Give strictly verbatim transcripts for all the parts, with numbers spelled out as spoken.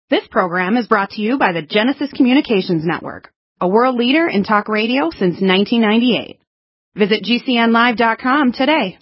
This program is brought to you by the Genesis Communications Network, a world leader in talk radio since nineteen ninety-eight. Visit G C N live dot com today.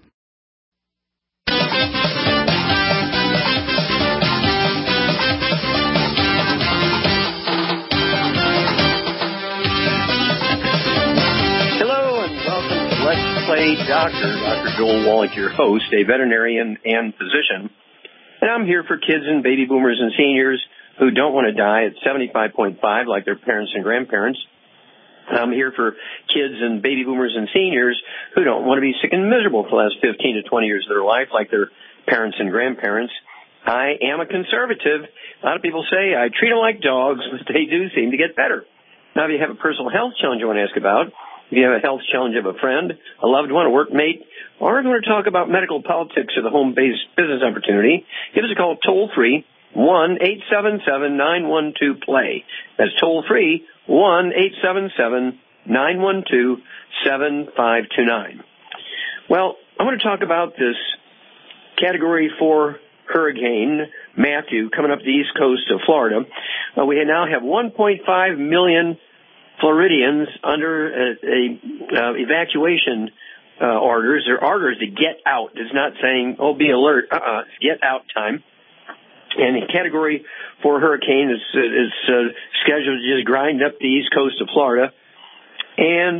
Hello and welcome to Let's Play Doctor. Doctor Joel Wallach, your host, a veterinarian and physician. And I'm here for kids and baby boomers and seniors who don't want to die at seventy-five point five like their parents and grandparents. I'm here for kids and baby boomers and seniors who don't want to be sick and miserable for the last fifteen to twenty years of their life like their parents and grandparents. I am a conservative. A lot of people say I treat them like dogs, but they do seem to get better. Now, if you have a personal health challenge you want to ask about, if you have a health challenge of a friend, a loved one, a workmate, or you want to talk about medical politics or the home-based business opportunity, give us a call toll-free, one eight seven seven nine one two play. That's toll-free, one eight seven seven nine one two seven five two nine. Well, I want to talk about this Category four hurricane, Matthew, coming up the east coast of Florida. Uh, we now have one point five million Floridians under a, a uh, evacuation uh, orders. Their orders to get out. It's not saying, oh, be alert. Uh-uh. It's get out time. And the Category four hurricane is, is uh, scheduled to just grind up the east coast of Florida. And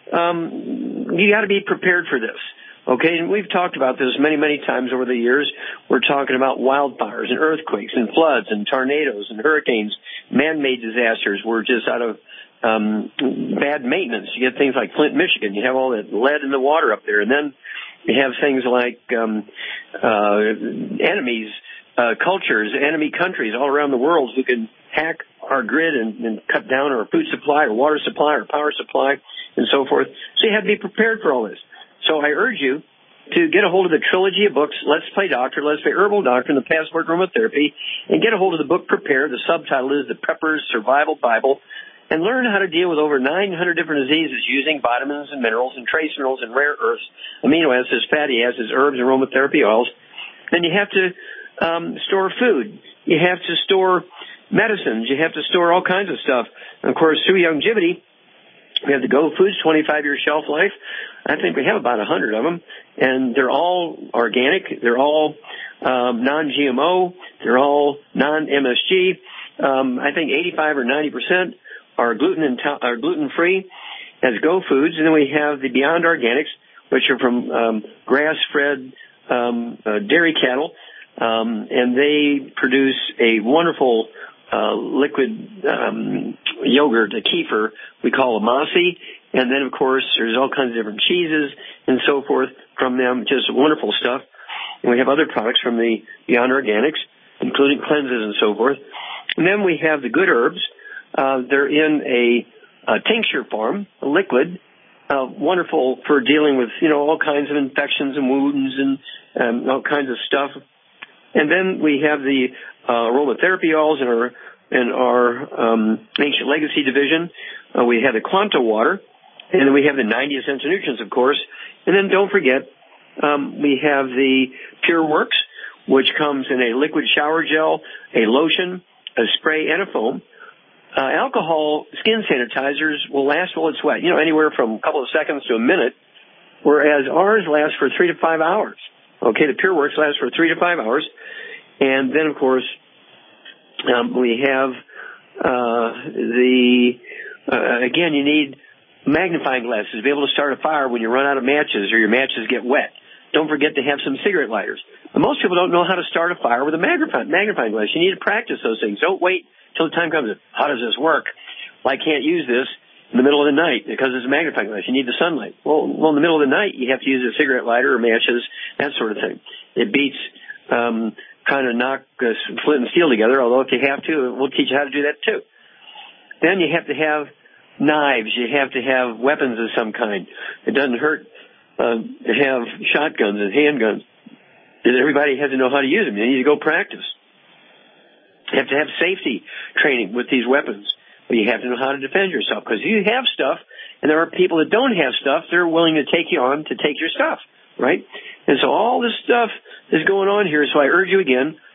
um, you got to be prepared for this. Okay, and we've talked about this many, many times over the years. We're talking about wildfires and earthquakes and floods and tornadoes and hurricanes, man-made disasters. We're just out of um, bad maintenance. You get things like Flint, Michigan. You have all that lead in the water up there. And then you have things like um, uh, enemies, uh, cultures, enemy countries all around the world who can hack our grid and, and cut down our food supply or water supply or power supply and so forth. So you have to be prepared for all this. So I urge you to get a hold of the trilogy of books, Let's Play Doctor, Let's Play Herbal Doctor, and the Passport Aromatherapy, and get a hold of the book Prepare. The subtitle is The Prepper's Survival Bible, and learn how to deal with over nine hundred different diseases using vitamins and minerals and trace minerals and rare earths, amino acids, fatty acids, herbs, and aromatherapy oils. Then you have to um, store food. You have to store medicines. You have to store all kinds of stuff. And, of course, through Longevity, we have the Go Foods, twenty-five year shelf life. I think we have about one hundred of them, and they're all organic. They're all um, non G M O. They're all non M S G. Um, I think eighty-five or ninety percent are gluten and to- are gluten free as Go Foods. And then we have the Beyond Organics, which are from um, grass-fed um, uh, dairy cattle, um, and they produce a wonderful Uh, liquid um, yogurt, a kefir, we call Amasi. And then, of course, there's all kinds of different cheeses and so forth from them, just wonderful stuff. And we have other products from the Beyond Organics, including cleanses and so forth. And then we have the Good Herbs. Uh, they're in a, a tincture form, a liquid, uh, wonderful for dealing with, you know, all kinds of infections and wounds and um, all kinds of stuff. And then we have the uh, aromatherapy oils in our in our um, Ancient Legacy division. Uh, we have the Quanta water, and then we have the ninety essential nutrients, of course. And then don't forget, um, we have the Pure Works, which comes in a liquid shower gel, a lotion, a spray, and a foam. Uh, alcohol skin sanitizers will last while it's wet, you know, anywhere from a couple of seconds to a minute, whereas ours lasts for three to five hours. Okay, the Pure Works lasts for three to five hours. And then, of course, um, we have uh, the, uh, again, you need magnifying glasses to be able to start a fire when you run out of matches or your matches get wet. Don't forget to have some cigarette lighters. But most people don't know how to start a fire with a magnifying, magnifying glass. You need to practice those things. Don't wait till the time comes. How does this work? Well, I can't use this in the middle of the night because it's a magnifying glass. You need the sunlight. Well, well, in the middle of the night, you have to use a cigarette lighter or matches, that sort of thing. It beats um, trying to knock uh, flint and steel together, although if you have to, we'll teach you how to do that too. Then you have to have knives. You have to have weapons of some kind. It doesn't hurt uh, to have shotguns and handguns. Everybody has to know how to use them. You need to go practice. You have to have safety training with these weapons. But you have to know how to defend yourself, because you have stuff, and there are people that don't have stuff. They're willing to take you on to take your stuff, right? And so all this stuff is going on here. So I urge you again,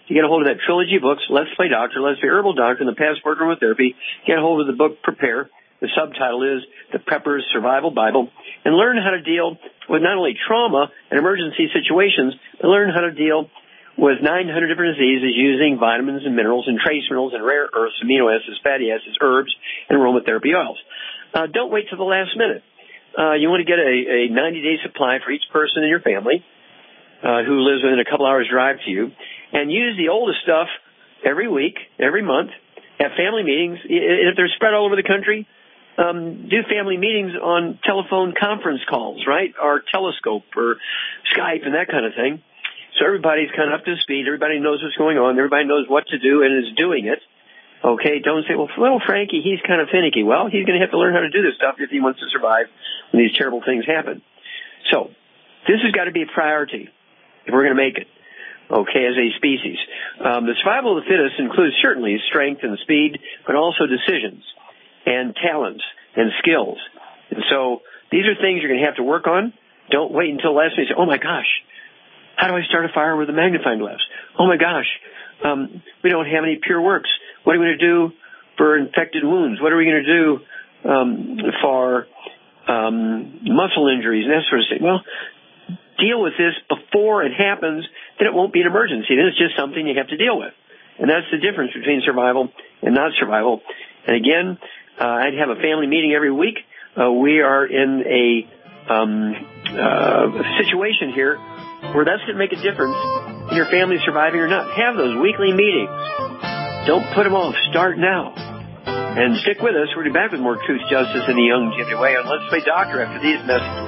to get a hold of that trilogy of books, Let's Play Doctor, Let's Play Herbal Doctor, and the Passport Aromatherapy. Get a hold of the book Prepare. The subtitle is The Prepper's Survival Bible, and learn how to deal with not only trauma and emergency situations, but learn how to deal with nine hundred different diseases using vitamins and minerals and trace minerals and rare earths, amino acids, fatty acids, herbs, and aromatherapy oils. Uh, don't wait till the last minute. Uh, you want to get a, a ninety-day supply for each person in your family uh, who lives within a couple hours drive to you, and use the oldest stuff every week, every month. Have family meetings. If they're spread all over the country, um, do family meetings on telephone conference calls, right, or Telescope or Skype and that kind of thing. So everybody's kind of up to speed. Everybody knows what's going on. Everybody knows what to do and is doing it. Okay, don't say, well, well, Frankie, he's kind of finicky. Well, he's going to have to learn how to do this stuff if he wants to survive when these terrible things happen. So this has got to be a priority if we're going to make it, okay, as a species. Um, the survival of the fittest includes certainly strength and speed, but also decisions and talents and skills. And so these are things you're going to have to work on. Don't wait until last minute and say, oh, my gosh, how do I start a fire with a magnifying glass? Oh, my gosh, um, we don't have any pure works. What are we going to do for infected wounds? What are we going to do um, for um, muscle injuries and that sort of thing? Well, deal with this before it happens, then it won't be an emergency. Then it's just something you have to deal with. And that's the difference between survival and not survival. And again, uh, I'd have a family meeting every week. Uh, we are in a um, uh, situation here where that's going to make a difference in your family surviving or not. Have those weekly meetings. Don't put them off. Start now. And stick with us. We'll be back with more Truth, Justice, and the Young Jimmy Way on Let's Play Doctor after these messages.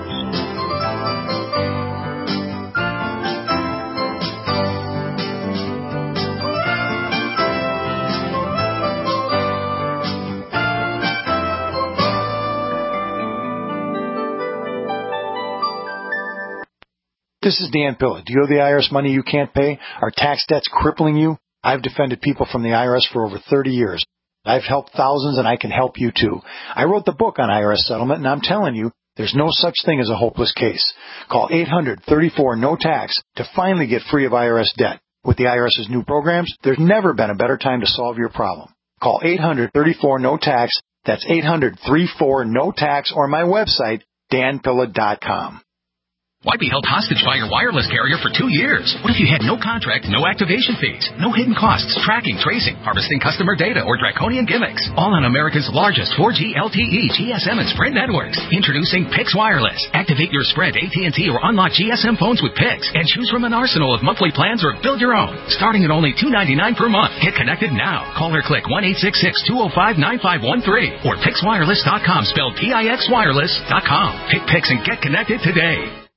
This is Dan Pilla. Do you owe the I R S money you can't pay? Are tax debts crippling you? I've defended people from the I R S for over thirty years. I've helped thousands, and I can help you too. I wrote the book on I R S settlement, and I'm telling you, there's no such thing as a hopeless case. Call eight hundred, thirty-four, no tax to finally get free of I R S debt. With the IRS's new programs, there's never been a better time to solve your problem. Call eight hundred, thirty-four, no tax. That's eight hundred, thirty-four, no tax, or my website, dan pilla dot com. Why be held hostage by your wireless carrier for two years? What if you had no contract, no activation fees, no hidden costs, tracking, tracing, harvesting customer data, or draconian gimmicks? All on America's largest four G L T E, G S M, and Sprint networks. Introducing Pix Wireless. Activate your Sprint, A T and T, or unlock G S M phones with Pix and choose from an arsenal of monthly plans or build your own. Starting at only two dollars and ninety-nine cents per month. Get connected now. Call or click one eight six six, two oh five, nine five one three or pix wireless dot com, spelled P I X wireless dot com. Pick Pix and get connected today.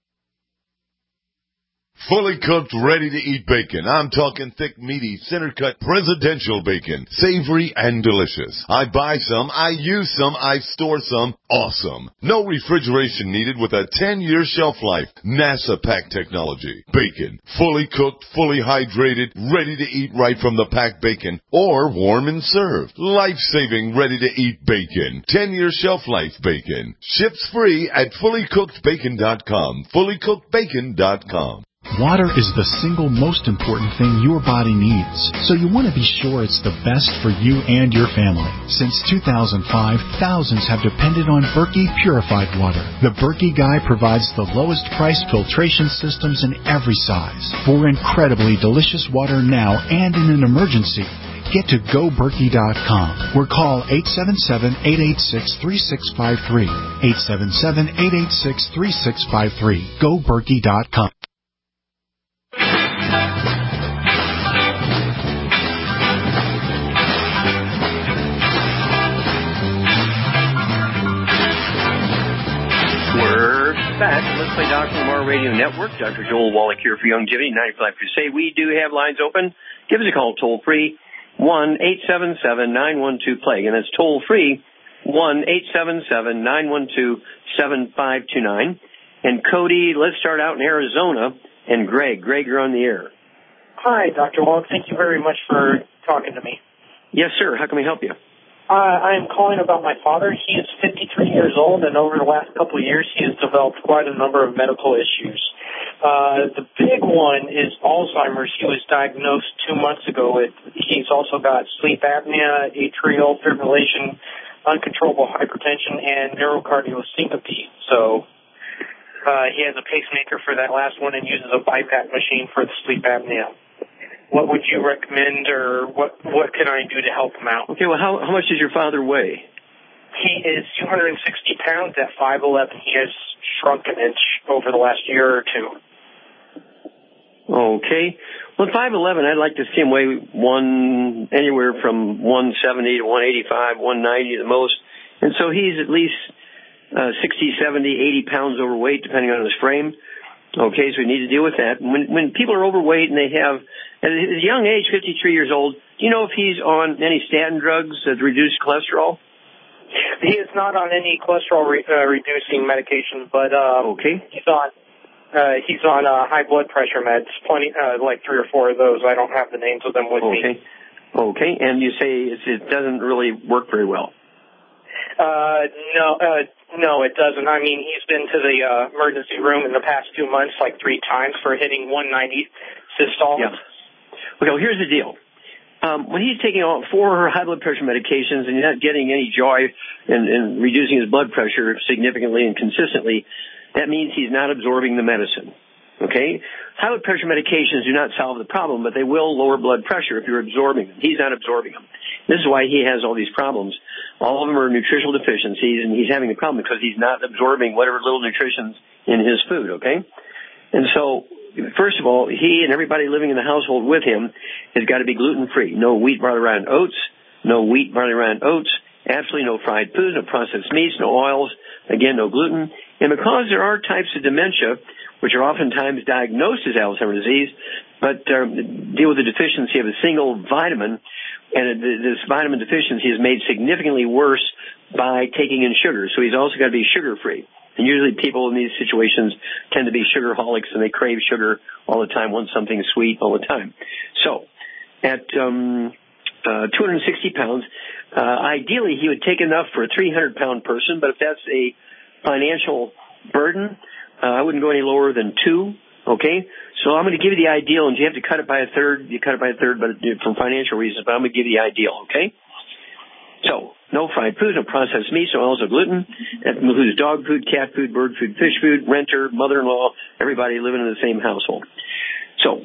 Fully cooked, ready-to-eat bacon. I'm talking thick, meaty, center-cut, presidential bacon. Savory and delicious. I buy some, I use some, I store some. Awesome. No refrigeration needed with a ten-year shelf life. NASA pack technology. Bacon. Fully cooked, fully hydrated, ready to eat right from the packed bacon. Or warm and served. Life-saving, ready-to-eat bacon. ten-year shelf life bacon. Ships free at fully cooked bacon dot com. fully cooked bacon dot com. Water is the single most important thing your body needs, so you want to be sure it's the best for you and your family. Since two thousand five, thousands have depended on Berkey purified water. The Berkey Guy provides the lowest price filtration systems in every size. For incredibly delicious water now and in an emergency, get to go berkey dot com or call eight seven seven, eight eight six, three six five three. eight seven seven, eight eight six, three six five three. go berkey dot com. We're back. Let's Play Doctor from our radio network. Doctor Joel Wallach here for Young Jimmy, ninety-five Crusade. We do have lines open. Give us a call toll free, one eight seven seven, nine one two, plague. And that's toll free, one eight seven seven, nine one two, seven five two nine. And Cody, let's start out in Arizona. And Greg. Greg, you're on the air. Hi, Doctor Wallach. Thank you very much for talking to me. Yes, sir. How can we help you? Uh, I am calling about my father. He is fifty-three years old, and over the last couple of years, he has developed quite a number of medical issues. Uh, the big one is Alzheimer's. He was diagnosed two months ago with, he's also got sleep apnea, atrial fibrillation, uncontrollable hypertension, and neurocardial syncope. So uh, he has a pacemaker for that last one and uses a BiPAP machine for the sleep apnea. What would you recommend, or what what can I do to help him out? Okay, well, how, how much does your father weigh? He is two hundred sixty pounds at five eleven. He has shrunk an inch over the last year or two. Okay. Well, at five eleven, I'd like to see him weigh one, anywhere from one seventy to one eighty-five, one ninety the most. And so he's at least uh, sixty, seventy, eighty pounds overweight, depending on his frame. Okay, so we need to deal with that. And when, when people are overweight and they have, at his young age, fifty-three years old, do you know if he's on any statin drugs that reduce cholesterol? He is not on any cholesterol re- uh, reducing medication, but uh, okay. he's on uh, he's on uh, high blood pressure meds. Plenty, uh, like three or four of those. I don't have the names of them with okay. me. Okay, and you say it's, it doesn't really work very well. Uh, no, uh, no, it doesn't. I mean, he's been to the uh, emergency room in the past two months like three times for hitting one ninety systole. Yeah. Okay, well, here's the deal. Um, when he's taking all four high blood pressure medications and he's not getting any joy in, in reducing his blood pressure significantly and consistently, that means he's not absorbing the medicine. Okay? High blood pressure medications do not solve the problem, but they will lower blood pressure if you're absorbing them. He's not absorbing them. This is why he has all these problems. All of them are nutritional deficiencies, and he's having the problem because he's not absorbing whatever little nutrition's in his food, okay? And so, first of all, he and everybody living in the household with him has got to be gluten-free. No wheat, barley, rye, and oats. No wheat, barley, rye, and oats. Absolutely no fried foods, no processed meats, no oils. Again, no gluten. And because there are types of dementia, which are oftentimes diagnosed as Alzheimer's disease, but uh, deal with the deficiency of a single vitamin, and this vitamin deficiency is made significantly worse by taking in sugar. So he's also got to be sugar-free. And usually people in these situations tend to be sugarholics, and they crave sugar all the time, want something sweet all the time. So at um, uh, two hundred sixty pounds, uh, ideally he would take enough for a three hundred pound person, but if that's a financial burden, uh, I wouldn't go any lower than two, okay? So I'm going to give you the ideal, and you have to cut it by a third. You cut it by a third but from financial reasons, but I'm going to give you the ideal, okay? So, no fried foods, no processed meats, no oils, no gluten. That includes dog food, cat food, bird food, fish food, renter, mother-in-law, everybody living in the same household. So,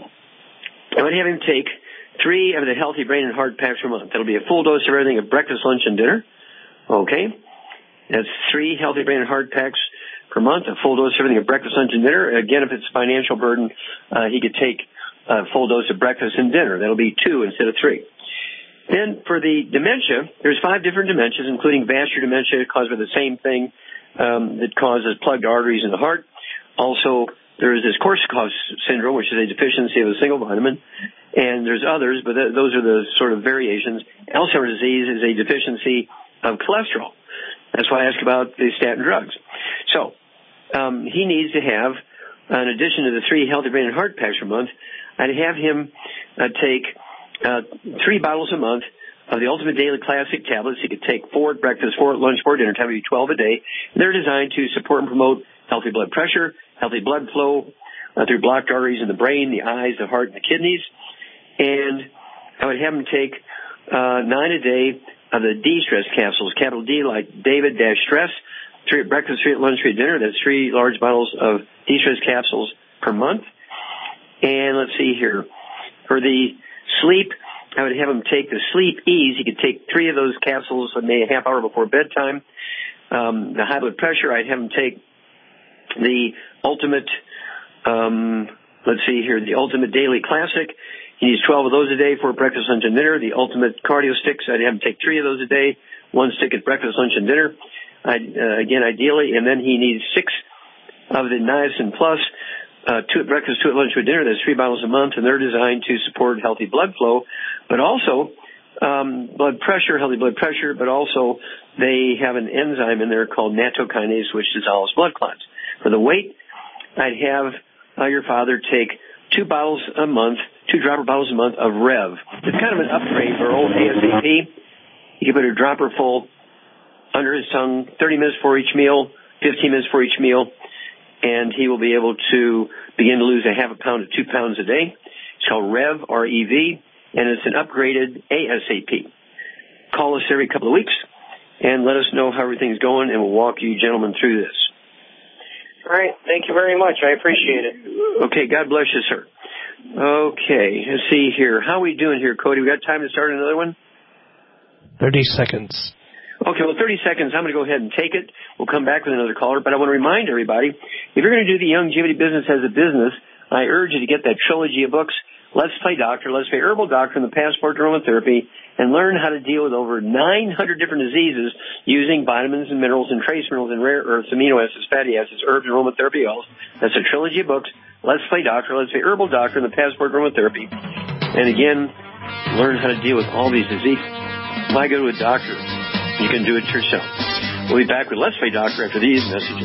I would have him take three of the Healthy Brain and Heart packs per month. That'll be a full dose of everything at breakfast, lunch, and dinner. Okay? That's three Healthy Brain and Heart packs per month, a full dose of everything at breakfast, lunch, and dinner. Again, if it's a financial burden, uh, he could take a full dose of breakfast and dinner. That'll be two instead of three. Then for the dementia, there's five different dementias, including vascular dementia caused by the same thing um, that causes plugged arteries in the heart. Also, there is this Korsakoff syndrome, which is a deficiency of a single vitamin, and there's others, but th- those are the sort of variations. Alzheimer's disease is a deficiency of cholesterol. That's why I asked about the statin drugs. So um, he needs to have, in addition to the three Healthy Brain and Heart packs per month, I'd have him uh, take Uh, three bottles a month of the Ultimate Daily Classic tablets. You could take four at breakfast, four at lunch, four at dinner time. It'd be twelve a day. They're designed to support and promote healthy blood pressure, healthy blood flow uh, through blocked arteries in the brain, the eyes, the heart, and the kidneys. And I would have them take uh, nine a day of the D-Stress capsules, capital D like David dash stress, three at breakfast, three at lunch, three at dinner. That's three large bottles of D-Stress capsules per month. And let's see here. For the sleep, I would have him take the Sleep Ease. He could take three of those capsules maybe a half hour before bedtime. Um, the high blood pressure, I'd have him take the Ultimate, um, let's see here, the Ultimate Daily Classic. He needs twelve of those a day for breakfast, lunch, and dinner. The Ultimate Cardio Sticks, I'd have him take three of those a day, one stick at breakfast, lunch, and dinner. I'd, uh, again, ideally, and then he needs six of the Niacin Plus, Uh, two at breakfast, two at lunch, two at dinner. That's three bottles a month, and they're designed to support healthy blood flow, but also um, blood pressure, healthy blood pressure, but also they have an enzyme in there called nattokinase, which dissolves blood clots. For the weight, I'd have uh, your father take two bottles a month, two dropper bottles a month of Rev. It's kind of an upgrade for old A S A P. You can put a dropper full under his tongue, thirty minutes for each meal, fifteen minutes for each meal. and he will be able to begin to lose a half a pound to two pounds a day. It's called Rev, R E V, and it's an upgraded ASAP. Call us every couple of weeks and let us know how everything's going, and we'll walk you gentlemen through this. All right. Thank you very much. I appreciate it. Okay. God bless you, sir. Okay. Let's see here. How are we doing here, Cody? We got time to start another one? thirty seconds. Okay, well, thirty seconds. I'm going to go ahead and take it. We'll come back with another caller. But I want to remind everybody, if you're going to do the Youngevity business as a business, I urge you to get that trilogy of books, Let's Play Doctor, Let's Play Herbal Doctor, and the Passport to Aromatherapy, and learn how to deal with over nine hundred different diseases using vitamins and minerals and trace minerals and rare earths, amino acids, fatty acids, herbs, and aromatherapy oils. That's a trilogy of books, Let's Play Doctor, Let's Play Herbal Doctor, and the Passport to Aromatherapy. And again, learn how to deal with all these diseases. Why go to a doctor? You can do it yourself. We'll be back with Let's Play Doctor after these messages.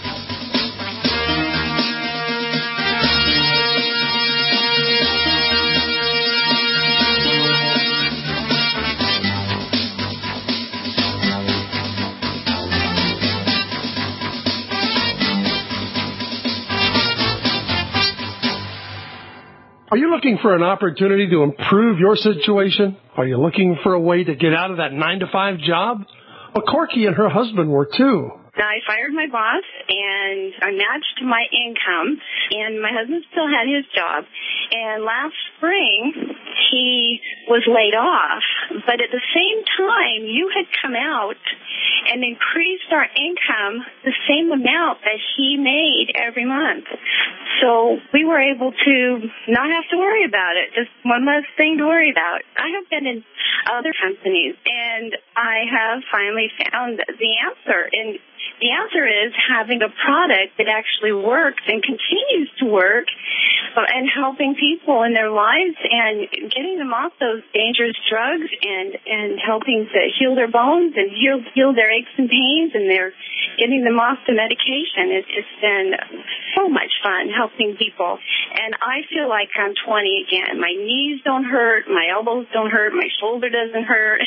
Are you looking for an opportunity to improve your situation? Are you looking for a way to get out of that nine to five job? Well, Corky and her husband were too. I fired my boss, and I matched my income, and my husband still had his job. And last spring, he was laid off. But at the same time, you had come out and increased our income the same amount that he made every month. So we were able to not have to worry about it, just one less thing to worry about. I have been in other companies, and I have finally found the answer. And the answer is having a product that actually works and continues to work and helping people in their lives and getting them off those dangerous drugs and, and helping to heal their bones and heal, heal their aches and pains, and they're getting them off the medication. It, it's been so much fun helping people. And I feel like I'm twenty again. My knees don't hurt. My elbows don't hurt. My shoulder doesn't hurt.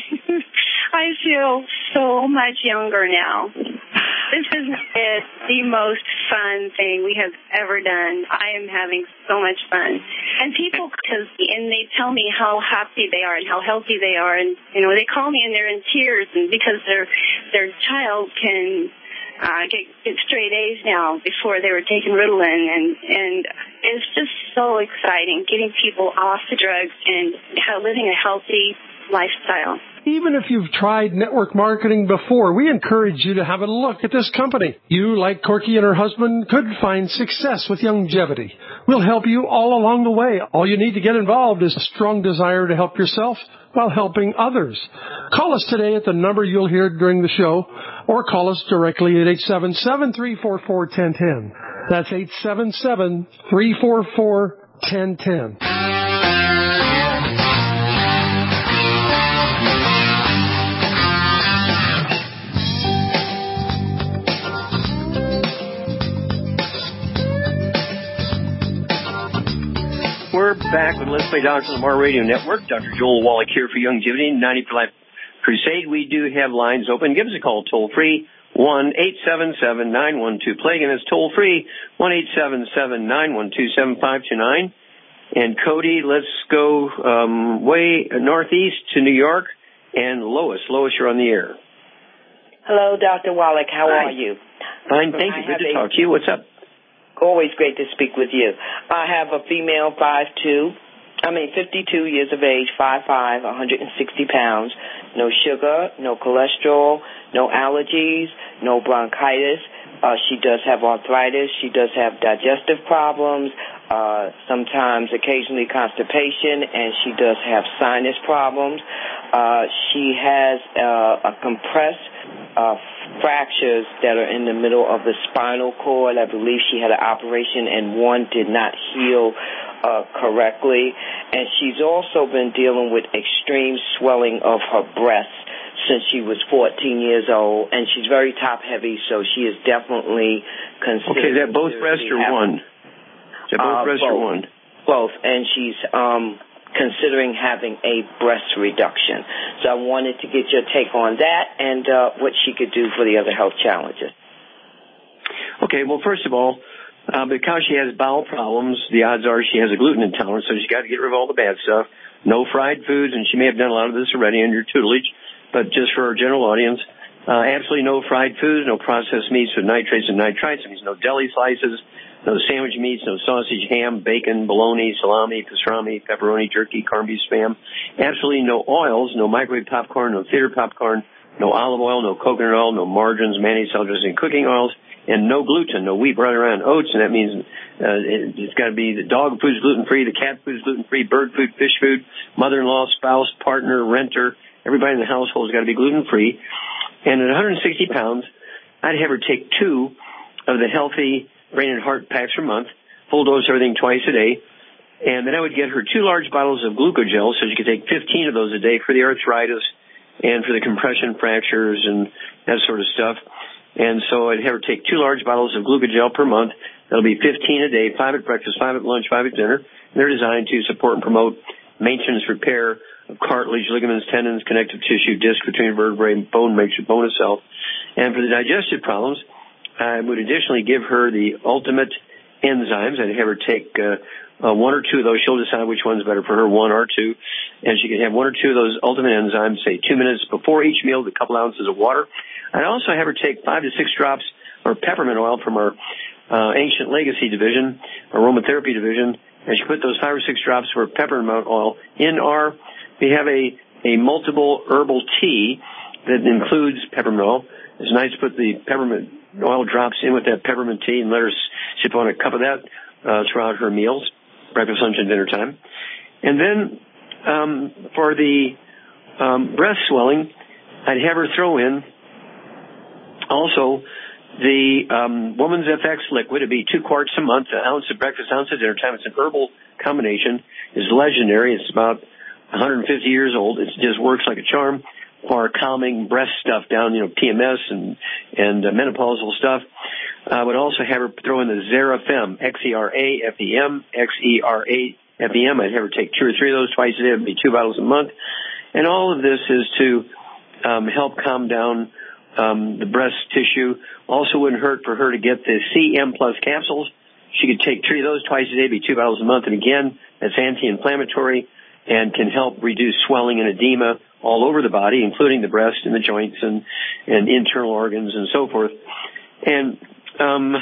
I feel so much younger now. This is it, the most fun thing we have ever done. I am having so much fun. And people, cause, and they tell me how happy they are and how healthy they are. And, you know, they call me and they're in tears and because their their child can uh, get, get straight A's now before they were taking Ritalin. And, and it's just so exciting getting people off the drugs and how, living a healthy lifestyle. Even if you've tried network marketing before, we encourage you to have a look at this company. You, like Corky and her husband, could find success with Youngevity. We'll help you all along the way. All you need to get involved is a strong desire to help yourself while helping others. Call us today at the number you'll hear during the show, or call us directly at eight seven seven, three four four, one zero one zero. That's eight seven seven, three four four, one zero one zero. We're back with Let's Play Doctor on the Mar Radio Network. Doctor Joel Wallach here for Youngevity, ninety for Life Crusade. We do have lines open. Give us a call toll-free, one eight seven seven, nine one two, play. Again, it's toll-free, one eight seven seven, nine one two, seven five two nine. And Cody, let's go um, way northeast to New York. And Lois. Lois, you're on the air. Hello, Doctor Wallach. How Hi. are you? Fine, thank you. Good to a, talk to you. What's up? Always great to speak with you. I have a female, five two, I mean fifty-two years of age, five five, one hundred sixty pounds, no sugar, no cholesterol, no allergies, no bronchitis. Uh, she does have arthritis. She does have digestive problems, uh, sometimes occasionally constipation, and she does have sinus problems. Uh, she has uh, a compressed uh, fractures that are in the middle of the spinal cord. I believe she had an operation and one did not heal uh, correctly. And she's also been dealing with extreme swelling of her breasts since she was fourteen years old, and she's very top-heavy, so she is definitely considered... Okay, is that both breasts or one? Is that both uh, breasts or one? Both, and she's um, considering having a breast reduction. So I wanted to get your take on that and uh, what she could do for the other health challenges. Okay, well, first of all, Uh, because she has bowel problems, the odds are she has a gluten intolerance, so she's got to get rid of all the bad stuff. No fried foods, and she may have done a lot of this already under your tutelage, but just for our general audience, uh, absolutely no fried foods, no processed meats with nitrates and nitrites. That means no deli slices, no sandwich meats, no sausage, ham, bacon, bologna, salami, pastrami, pepperoni, turkey, corned beef, spam. Absolutely no oils, no microwave popcorn, no theater popcorn, no olive oil, no coconut oil, no margarines, mayonnaise, salad dressing, cooking oils, and no gluten, no wheat, bread, and oats. And that means uh, it, it's got to be the dog food's gluten-free, the cat food's gluten-free, bird food, fish food, mother-in-law, spouse, partner, renter. Everybody in the household has got to be gluten-free. And at one hundred sixty pounds, I'd have her take two of the healthy brain and heart packs per month, full dose everything twice a day. And then I would get her two large bottles of glucogel so she could take fifteen of those a day for the arthritis and for the compression fractures and that sort of stuff. And so I'd have her take two large bottles of glucogel per month. That'll be fifteen a day, five at breakfast, five at lunch, five at dinner. They're designed to support and promote maintenance, repair of cartilage, ligaments, tendons, connective tissue, disc between vertebrae, bone, makes your bone itself. And for the digestive problems, I would additionally give her the ultimate enzymes. I'd have her take uh, uh, one or two of those. She'll decide which one's better for her, one or two. And she could have one or two of those ultimate enzymes, say two minutes before each meal with a couple ounces of water. I'd also have her take five to six drops of peppermint oil from our uh, Ancient Legacy division, our aromatherapy division, and she put those five or six drops of peppermint oil in our, we have a, a multiple herbal tea that includes peppermint oil. It's nice to put the peppermint oil drops in with that peppermint tea and let her sip on a cup of that uh, throughout her meals, breakfast, lunch, and dinner time. And then um, for the um, breast swelling, I'd have her throw in also the um, Woman's F X liquid. It'd be two quarts a month, an ounce at breakfast, ounce at dinner time. It's an herbal combination. It's legendary. It's about one hundred fifty years old. It just works like a charm for calming breast stuff down, you know, P M S and, and uh, menopausal stuff. I would also have her throw in the Xerafem, X E R A F E M, X E R A F E M. I'd have her take two or three of those twice a day. It would be two bottles a month. And all of this is to um, help calm down um, the breast tissue. Also wouldn't hurt for her to get the C M Plus capsules. She could take three of those twice a day, be two bottles a month. And again, that's anti-inflammatory and can help reduce swelling and edema all over the body, including the breast and the joints and, and internal organs and so forth. And um,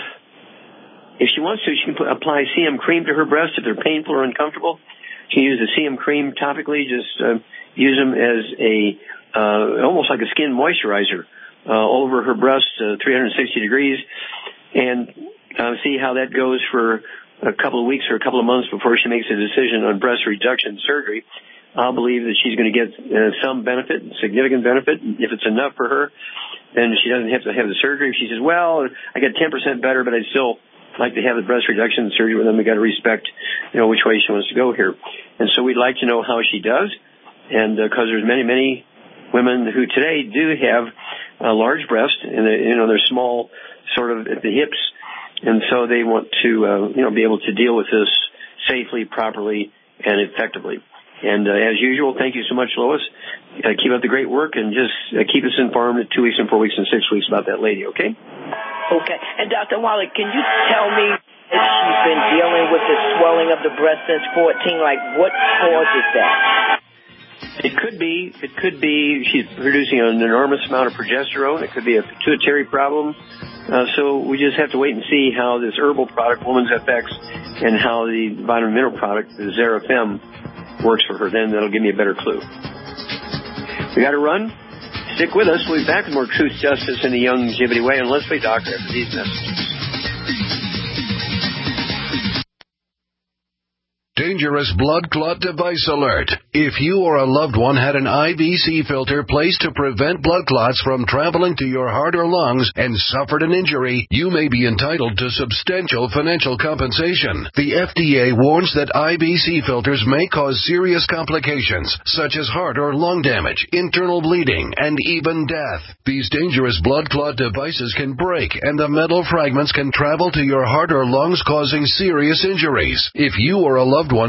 if she wants to, she can put, apply C M cream to her breasts if they're painful or uncomfortable. She can use the C M cream topically, just uh, use them as a uh, almost like a skin moisturizer uh, all over her breasts, uh, three hundred sixty degrees, and uh, see how that goes for a couple of weeks or a couple of months before she makes a decision on breast reduction surgery. I'll believe that she's going to get uh, some benefit, significant benefit. If it's enough for her, then she doesn't have to have the surgery. If she says, well, I got ten percent better, but I'd still like to have the breast reduction surgery, well, then we got to respect, you know, which way she wants to go here. And so we'd like to know how she does. And because uh, there's many, many women who today do have a large breast, and they, you know, they're small sort of at the hips. And so they want to, uh, you know, be able to deal with this safely, properly, and effectively. And uh, as usual, thank you so much, Lois. Uh, keep up the great work, and just uh, keep us informed in two weeks and four weeks and six weeks about that lady, okay? Okay. And Doctor Wallach, can you tell me if she's been dealing with the swelling of the breast since fourteen? Like, what causes that? It could be, it could be she's producing an enormous amount of progesterone. It could be a pituitary problem. Uh, so we just have to wait and see how this herbal product, Woman's F X, and how the vitamin mineral product, the Xerafem, works for her. Then that'll give me a better clue. We got to run. Stick with us. We'll be back with more Truth, Justice, in the Youngevity Way. And let's play doctor after these messages. Dangerous blood clot device alert. If you or a loved one had an I V C filter placed to prevent blood clots from traveling to your heart or lungs and suffered an injury, you may be entitled to substantial financial compensation. The F D A warns that I V C filters may cause serious complications, such as heart or lung damage, internal bleeding, and even death. These dangerous blood clot devices can break, and the metal fragments can travel to your heart or lungs, causing serious injuries. If you or a loved one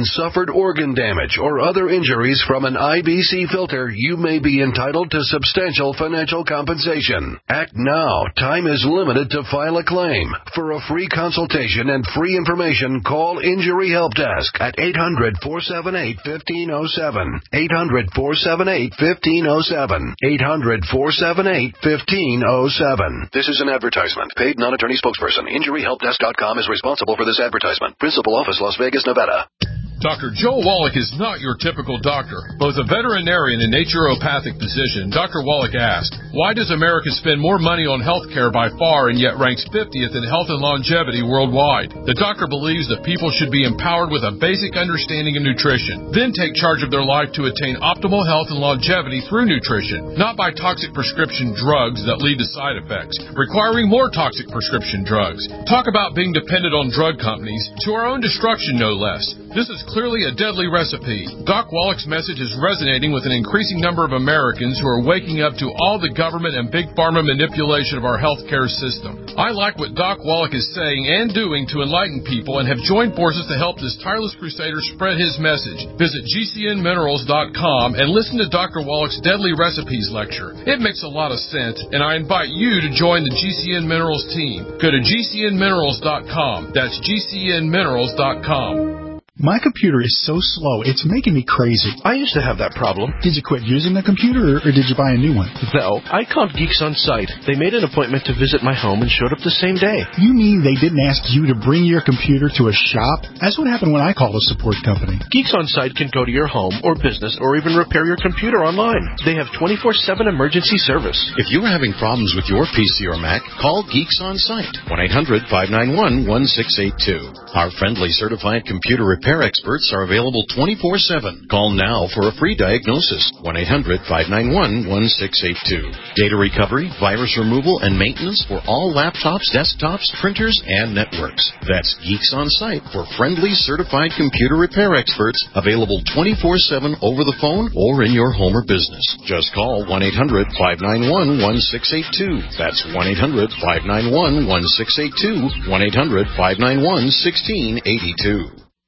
on suffered organ damage or other injuries from an I B C filter, you may be entitled to substantial financial compensation. Act now. Time is limited to file a claim. For a free consultation and free information, call Injury Help Desk at eight hundred, four seven eight, one five zero seven. eight hundred, four seven eight, one five zero seven. eight hundred, four seven eight, one five zero seven. This is an advertisement. Paid non-attorney spokesperson. Injury Help Desk dot com is responsible for this advertisement. Principal office, Las Vegas, Nevada. Doctor Joel Wallach is not your typical doctor. Both a veterinarian and naturopathic physician, Doctor Wallach asked, why does America spend more money on health care by far and yet ranks fiftieth in health and longevity worldwide? The doctor believes that people should be empowered with a basic understanding of nutrition, then take charge of their life to attain optimal health and longevity through nutrition, not by toxic prescription drugs that lead to side effects, requiring more toxic prescription drugs. Talk about being dependent on drug companies, to our own destruction no less. This is clearly a deadly recipe. Doc Wallach's message is resonating with an increasing number of Americans who are waking up to all the government and big pharma manipulation of our healthcare system. I like what Doc Wallach is saying and doing to enlighten people and have joined forces to help this tireless crusader spread his message. Visit G C N minerals dot com and listen to Doctor Wallach's Deadly Recipes lecture. It makes a lot of sense, and I invite you to join the G C N Minerals team. Go to G C N minerals dot com. That's G C N minerals dot com. My computer is so slow, it's making me crazy. I used to have that problem. Did you quit using the computer, or did you buy a new one? No, I called Geeks On Site. They made an appointment to visit my home and showed up the same day. You mean they didn't ask you to bring your computer to a shop? That's what happened when I called a support company. Geeks On Site can go to your home or business or even repair your computer online. They have twenty-four seven emergency service. If you're having problems with your P C or Mac, call Geeks On Site, one eight hundred, five nine one, one six eight two. Our friendly certified computer repair experts are available twenty-four seven. Call now for a free diagnosis, one eight hundred, five nine one, one six eight two. Data recovery, virus removal, and maintenance for all laptops, desktops, printers, and networks. That's Geeks On Site for friendly certified computer repair experts, available twenty-four seven over the phone or in your home or business. Just call one eight hundred, five nine one, one six eight two. That's one eight hundred, five nine one, one six eight two, one eight hundred, five nine one, one six eight two.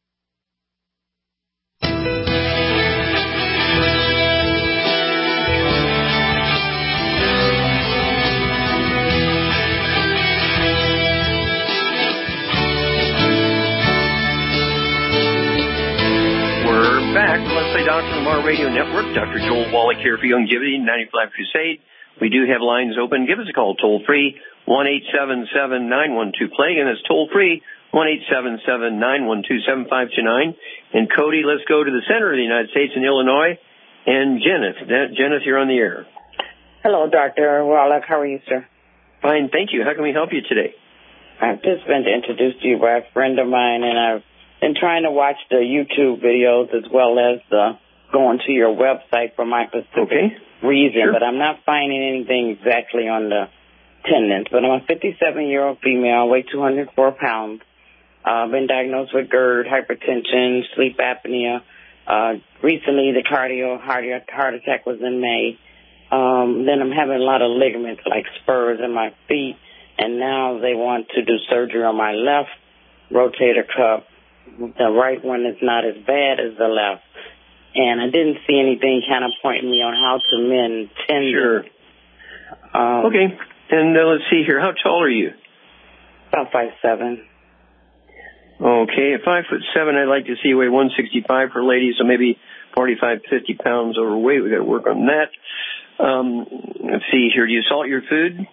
Back, Let's Play Doctor on the Mar Radio Network. Doctor Joel Wallach here for Longevity ninety-five Crusade. We do have lines open. Give us a call toll free, one eight seven seven, nine one two, play. Again, that's toll free, one eight seven seven, nine one two, seven five two nine. And Cody, let's go to the center of the United States in Illinois. And Jenneth. Jenneth, you're on the air. Hello, Doctor Wallach. How are you, sir? Fine, thank you. How can we help you today? I've just been introduced to you by a friend of mine, and I've been trying to watch the YouTube videos as well as the going to your website for my specific okay. reason, sure. but I'm not finding anything exactly on the tendons. But I'm a fifty-seven-year-old female, weigh two hundred four pounds. I've uh, been diagnosed with GERD, hypertension, sleep apnea. Uh, recently, the cardio heart, heart attack was in May. Um, then I'm having a lot of ligaments like spurs in my feet, and now they want to do surgery on my left rotator cuff. The right one is not as bad as the left. And I didn't see anything kind of pointing me on how to mend tendons. Sure. Um, okay. And uh, let's see here. How tall are you? About five seven. Okay. At five foot seven, I'd like to see you weigh one sixty-five for ladies, so maybe forty-five, fifty pounds overweight. We've got to work on that. Um, let's see here. Do you salt your food?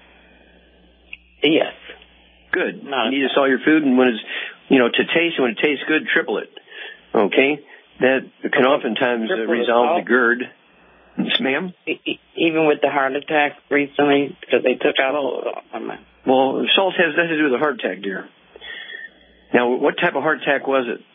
Yes. Good. You need to salt your food, and when it's, you know, to taste, when it tastes good, triple it. Okay? That can oftentimes uh, resolve the GERD. Yes, ma'am? Even with the heart attack recently, because they took out all of my... Well, salt has nothing to do with a heart attack, dear. Now, what type of heart attack was it?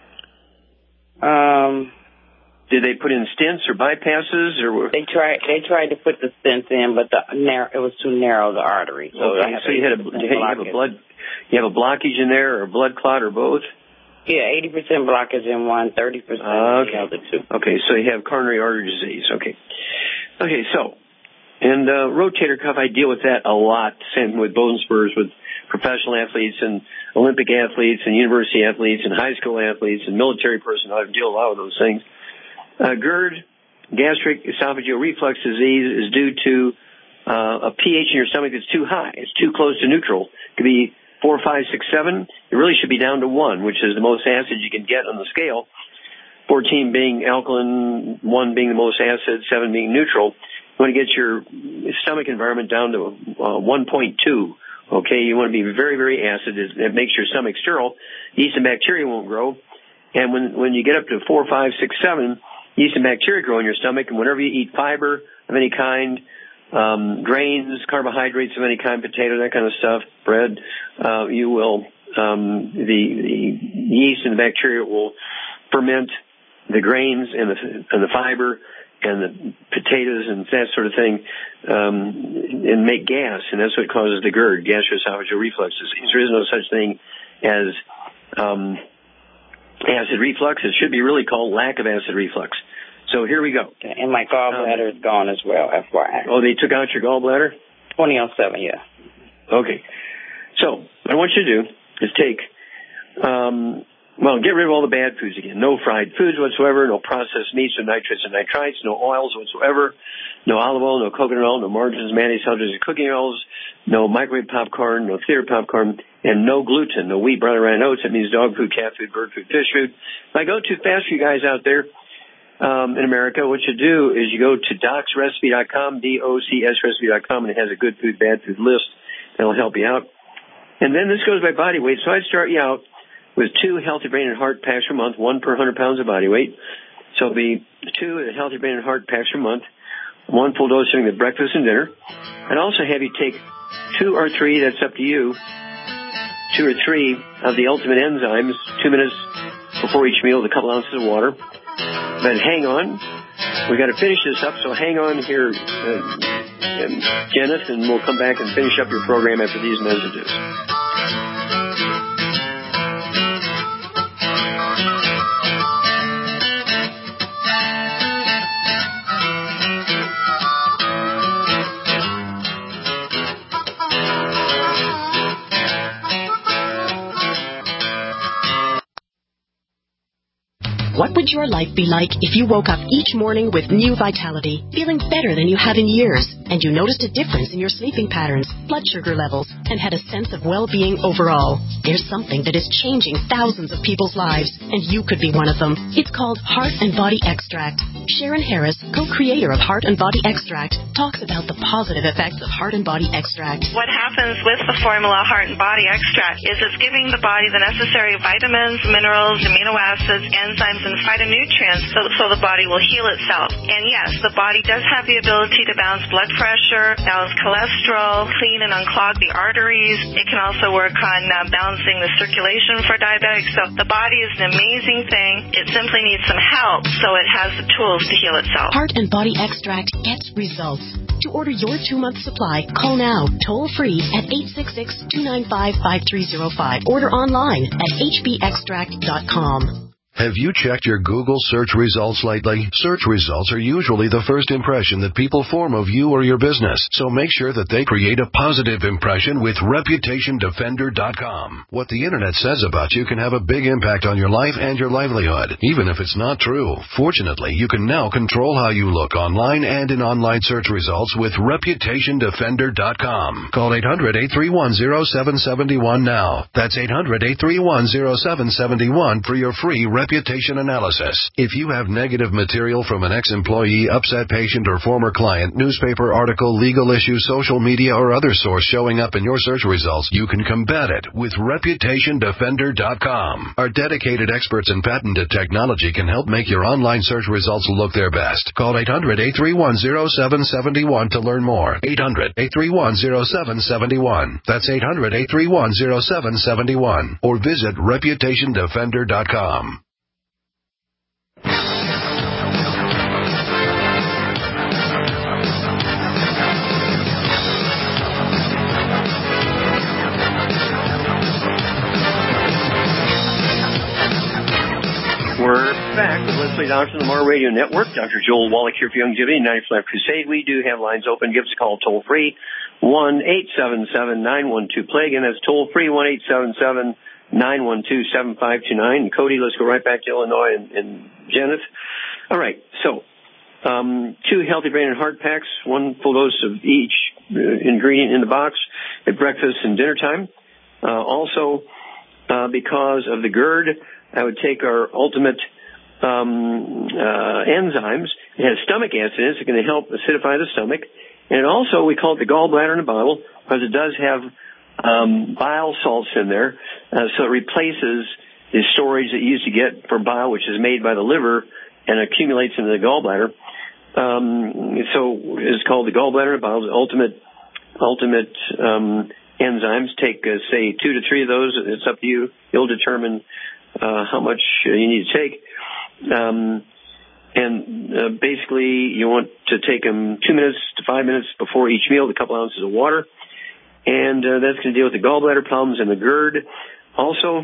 Um... Did they put in stents or bypasses, or they tried? They tried to put the stents in, but the narrow, it was too narrow, the artery. So, okay, so you had a you have a blood, you have a blockage in there, or a blood clot, or both. Yeah, eighty percent blockage in one, thirty percent in the other two. Okay, so you have coronary artery disease. Okay, okay, so and uh, rotator cuff, I deal with that a lot. Same with bone spurs with professional athletes and Olympic athletes and university athletes and high school athletes and military personnel. I deal a lot with those things. Uh, GERD, gastric esophageal reflux disease, is due to uh, a pH in your stomach that's too high. It's too close to neutral. It could be four, five, six, seven. It really should be down to one, which is the most acid you can get on the scale. fourteen being alkaline, one being the most acid, seven being neutral. You want to get your stomach environment down to uh, one point two. Okay, you want to be very, very acid. It makes your stomach sterile. Yeast and bacteria won't grow. And when when you get up to four, five, six, seven, yeast and bacteria grow in your stomach. And whenever you eat fiber of any kind, um, grains, carbohydrates of any kind, potato, that kind of stuff, bread, uh, you will um, the, the yeast and the bacteria will ferment the grains and the and the fiber and the potatoes and that sort of thing, um, and make gas, and that's what causes the GERD, gastroesophageal reflux disease. There is no such thing as um, acid reflux. It should be really called lack of acid reflux. So here we go. And my gallbladder um, is gone as well, F Y I. Oh, they took out your gallbladder? twenty oh seven, yeah. Okay. So what I want you to do is take... Um, Well, get rid of all the bad foods again. No fried foods whatsoever, no processed meats or nitrates and nitrites, no oils whatsoever, no olive oil, no coconut oil, no margarines, mayonnaise, sultries, and cooking oils, no microwave popcorn, no theater popcorn, and no gluten, no wheat, brown, rye, and oats. That means dog food, cat food, bird food, fish food. If I go too fast for you guys out there um, in America, what you do is you go to docs recipe dot com, D O C S recipe dot com, and it has a good food, bad food list that'll help you out. And then this goes by body weight, so I'd start you out with two Healthy Brain and Heart packs per month, one per one hundred pounds of body weight. So it'll be two Healthy Brain and Heart packs per month, one full dose during the breakfast and dinner. I'd also have you take two or three, that's up to you, two or three of the ultimate enzymes, two minutes before each meal with a couple ounces of water. But hang on. We've got to finish this up, so hang on here, uh, Janice, and we'll come back and finish up your program after these messages. What would your life be like if you woke up each morning with new vitality, feeling better than you have in years, and you noticed a difference in your sleeping patterns, blood sugar levels, and had a sense of well-being overall? There's something that is changing thousands of people's lives, and you could be one of them. It's called Heart and Body Extract. Sharon Harris, co-creator of Heart and Body Extract, talks about the positive effects of Heart and Body Extract. What happens with the formula Heart and Body Extract is it's giving the body the necessary vitamins, minerals, amino acids, enzymes, and phytonutrients so, so the body will heal itself. And yes, the body does have the ability to balance blood pressure, balance cholesterol, clean and unclog the arteries. It can also work on uh, balancing the circulation for diabetics. So the body is an amazing thing. It simply needs some help so it has the tools to heal itself. Heart and Body Extract gets results. To order your two-month supply, call now, toll-free at eight six six, two nine five, five three zero five. Order online at h b extract dot com. Have you checked your Google search results lately? Search results are usually the first impression that people form of you or your business, so make sure that they create a positive impression with reputation defender dot com. What the internet says about you can have a big impact on your life and your livelihood, even if it's not true. Fortunately, you can now control how you look online and in online search results with reputation defender dot com. Call eight hundred, eight three one, zero seven seven one now. That's eight hundred, eight three one, zero seven seven one for your free reputation analysis. If you have negative material from an ex-employee, upset patient, or former client, newspaper article, legal issue, social media, or other source showing up in your search results, you can combat it with reputation defender dot com. Our dedicated experts in patented technology can help make your online search results look their best. Call eight hundred, eight three one, zero seven seven one to learn more. eight hundred, eight three one, zero seven seven one. That's eight hundred, eight three one, zero seven seven one. Or visit reputation defender dot com. We're back with Leslie Family Doctor on the Mar Radio Network. Doctor Joel Wallach here for Longevity, ninety for Life Crusade. We do have lines open. Give us a call toll free, one eight seven seven nine one two play. Again, that's toll free, one eight seven seven nine one two seven five two nine. And Cody, let's go right back to Illinois and, and Jenneth. All right, so um, two Healthy Brain and Heart packs, one full dose of each uh, ingredient in the box at breakfast and dinner time. Uh, also, uh, because of the GERD, I would take our ultimate um, uh, enzymes. It has stomach acid in it. It's going to help acidify the stomach. And it also, we call it the gallbladder in a bottle because it does have um, bile salts in there. Uh, so it replaces the storage that you used to get for bile, which is made by the liver and accumulates into the gallbladder. Um, so it's called the gallbladder in a bottle, the ultimate, ultimate um, enzymes. Take, uh, say, two to three of those. It's up to you. You'll determine uh, how much uh, you need to take. Um, and uh, basically, you want to take them two minutes to five minutes before each meal, a couple ounces of water. And uh, that's going to deal with the gallbladder problems and the GERD. Also,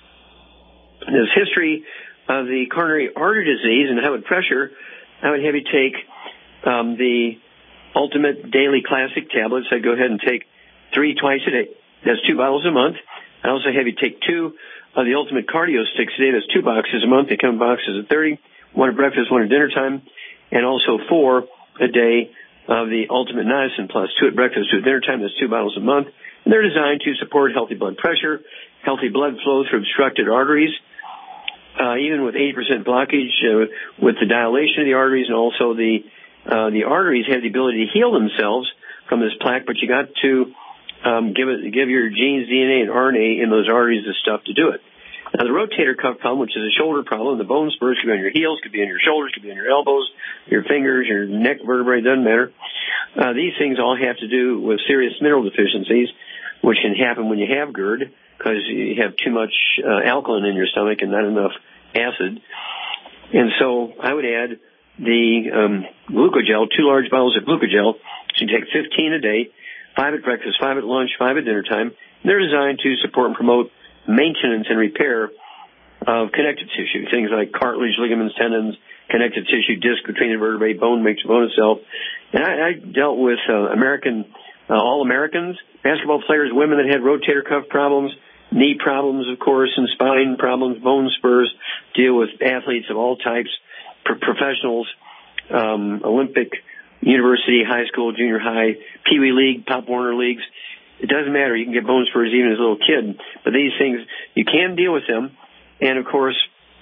there's history of the coronary artery disease and high blood pressure. I would have you take um, the Ultimate Daily Classic tablets. I'd go ahead and take three twice a day. That's two bottles a month. I also have you take two of the Ultimate Cardio Sticks a day. That's two boxes a month. They come in boxes of thirty. One at breakfast, one at dinner time. And also four a day of the Ultimate Niacin Plus. Two at breakfast, two at dinner time. That's two bottles a month. And they're designed to support healthy blood pressure, healthy blood flow through obstructed arteries, uh, even with eighty percent blockage, uh, with the dilation of the arteries, and also the uh, the arteries have the ability to heal themselves from this plaque, but you got to um, give it, give your genes, D N A, and R N A in those arteries the stuff to do it. Now, the rotator cuff problem, which is a shoulder problem, the bone spurs could be on your heels, could be on your shoulders, could be on your elbows, your fingers, your neck vertebrae, doesn't matter. Uh, these things all have to do with serious mineral deficiencies, which can happen when you have GERD because you have too much uh, alkaline in your stomach and not enough acid. And so I would add the um, glucogel, two large bottles of glucogel. So you take fifteen a day, five at breakfast, five at lunch, five at dinner time. They're designed to support and promote maintenance and repair of connective tissue, things like cartilage, ligaments, tendons, connective tissue, disc between the vertebrae, bone makes bone itself. And I, I dealt with uh, American, uh, all Americans, basketball players, women that had rotator cuff problems, knee problems, of course, and spine problems, bone spurs, deal with athletes of all types, pro- professionals, um, Olympic, university, high school, junior high, Pee Wee League, Pop Warner Leagues. It doesn't matter. You can get bone spurs even as a little kid. But these things, you can deal with them. And, of course,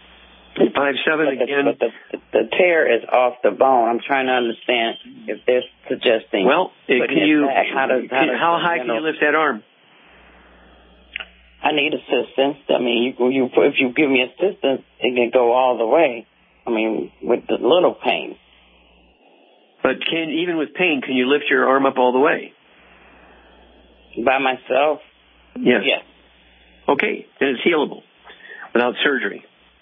five seven but the, again. But the, the tear is off the bone. I'm trying to understand if they're suggesting. Well, it, can you, how, does, how, can, does, how high you can know, you lift that arm? I need assistance. I mean, you, you, if you give me assistance, it can go all the way. I mean, with the little pain. But can even with pain, can you lift your arm up all the way? By myself? Yes. Yes. Okay, then it's healable without surgery.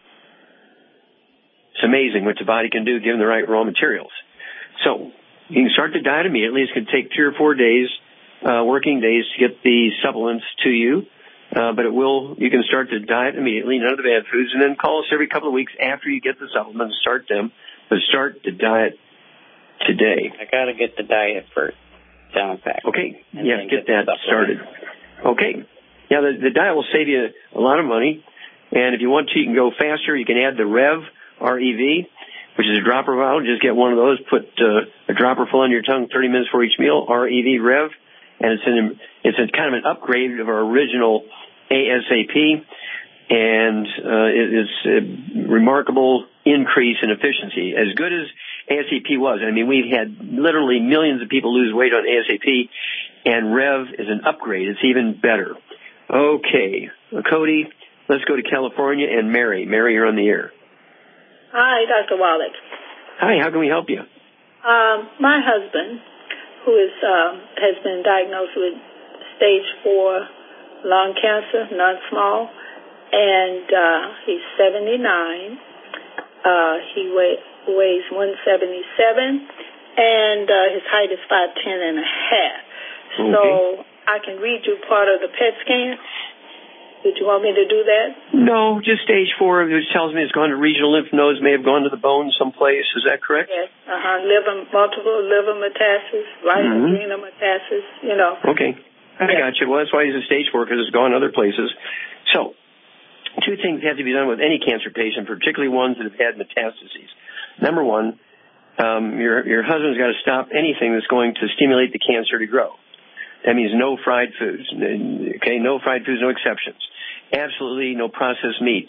It's amazing what the body can do given the right raw materials. So you can start the diet immediately. It's going to take three or four days, uh, working days to get the supplements to you. Uh, but it will, you can start the diet immediately, none of the bad foods, and then call us every couple of weeks after you get the supplements, start them, but start the diet today. I got to get the diet first down pat. Okay, yes, get, get that started. Okay. Yeah, the, the diet will save you a lot of money, and if you want to, you can go faster. You can add the Rev, R E V, which is a dropper vial. Just get one of those, put uh, a dropper full on your tongue thirty minutes for each meal, R E V, Rev, and it's an it's a kind of an upgrade of our original ASAP, and uh, it, it's a remarkable increase in efficiency. As good as ASAP was, I mean, we've had literally millions of people lose weight on ASAP, and Rev is an upgrade. It's even better. Okay, Cody, let's go to California and Mary. Mary, you're on the air. Hi, Doctor Wallach. Hi, how can we help you? Um, my husband, who is um, has been diagnosed with stage four lung cancer, non-small, and uh, he's seventy-nine. Uh, he weigh, weighs one seventy-seven, and uh, his height is five ten and a half. Okay. So I can read you part of the P E T scan. Did you want me to do that? No, just stage four, which tells me it's gone to regional lymph nodes, may have gone to the bone someplace. Is that correct? Yes. Uh-huh. Liver, multiple liver metastasis, right? Mm-hmm. Adrenal metastasis, you know. Okay. I yeah. got you. Well, that's why he's in stage four, because it's gone other places. So, two things have to be done with any cancer patient, particularly ones that have had metastases. Number one, um, your, your husband's got to stop anything that's going to stimulate the cancer to grow. That means no fried foods. Okay, no fried foods, no exceptions. Absolutely no processed meats,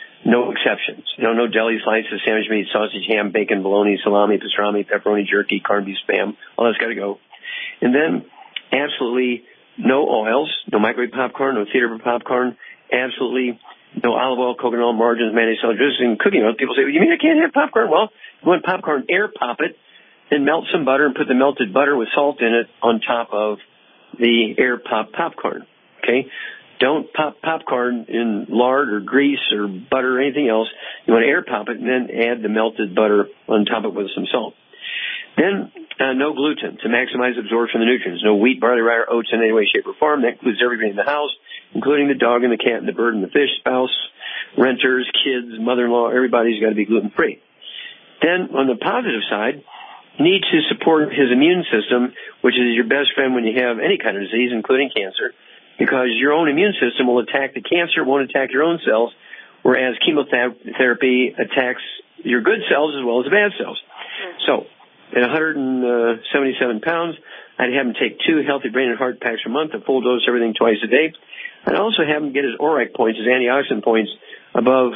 no exceptions. You know, no deli slices, sandwich meat, sausage, ham, bacon, bologna, salami, pastrami, pepperoni, jerky, corned beef, spam. All that's got to go. And then absolutely no oils, no microwave popcorn, no theater popcorn, absolutely no olive oil, coconut oil, margarine, mayonnaise, and cooking oil. People say, well, you mean I can't have popcorn? Well, you want popcorn, air pop it, then melt some butter and put the melted butter with salt in it on top of the air pop popcorn. Okay? Don't pop popcorn in lard or grease or butter or anything else. You want to air pop it and then add the melted butter on top of it with some salt. Then uh, no gluten to maximize absorption of the nutrients. No wheat, barley, rye, or oats in any way, shape, or form. That includes everybody in the house, including the dog and the cat and the bird and the fish, spouse, renters, kids, mother-in-law. Everybody's got to be gluten-free. Then on the positive side, you need to support his immune system, which is your best friend when you have any kind of disease, including cancer, because your own immune system will attack the cancer, won't attack your own cells, whereas chemotherapy attacks your good cells as well as the bad cells. So, at one hundred seventy-seven pounds, I'd have him take two healthy brain and heart packs a month, a full dose, everything twice a day. I'd also have him get his O R A C points, his antioxidant points, above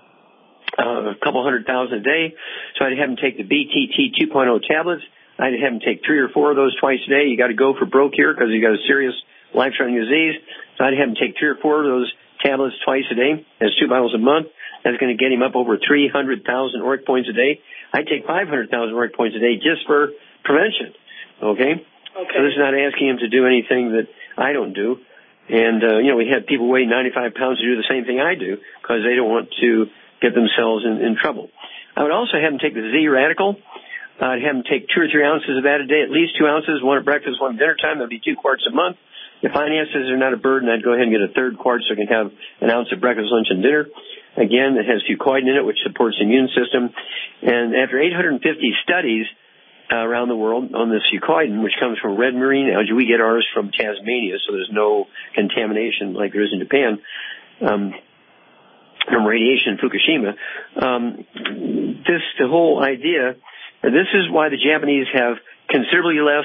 uh, a couple hundred thousand a day. So I'd have him take the B T T two point oh tablets. I'd have him take three or four of those twice a day. You got to go for broke here because you got a serious life-threatening disease. So I'd have him take three or four of those tablets twice a day. That's two bottles a month. That's going to get him up over three hundred thousand O R A C points a day. I'd take five hundred thousand O R A C points a day just for prevention. Okay? Okay. So this is not asking him to do anything that I don't do. And, uh, you know, we have people weigh ninety-five pounds to do the same thing I do because they don't want to get themselves in, in trouble. I would also have him take the Z-Radical. I'd have him take two or three ounces of that a day, at least two ounces, one at breakfast, one at dinner time. That would be two quarts a month. If finances are not a burden, I'd go ahead and get a third quart so I can have an ounce of breakfast, lunch, and dinner. Again, it has fucoidan in it, which supports the immune system. And after eight hundred fifty studies uh, around the world on this fucoidan, which comes from red marine algae, we get ours from Tasmania, so there's no contamination like there is in Japan, um, from radiation in Fukushima. Um, this, the whole idea, this is why the Japanese have considerably less